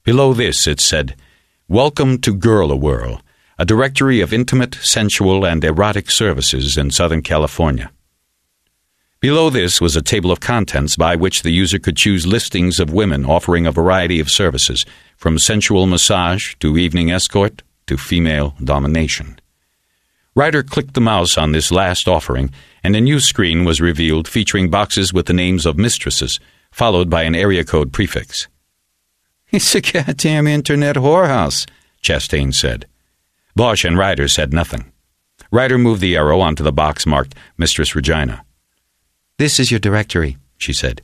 Below this it said, "Welcome to Girl-A-Whirl, a directory of intimate, sensual, and erotic services in Southern California." Below this was a table of contents by which the user could choose listings of women offering a variety of services, from sensual massage to evening escort to female domination. Ryder clicked the mouse on this last offering, and a new screen was revealed featuring boxes with the names of mistresses, followed by an area code prefix. "It's a goddamn internet whorehouse," Chastain said. Bosch and Ryder said nothing. Ryder moved the arrow onto the box marked Mistress Regina. "This is your directory," she said.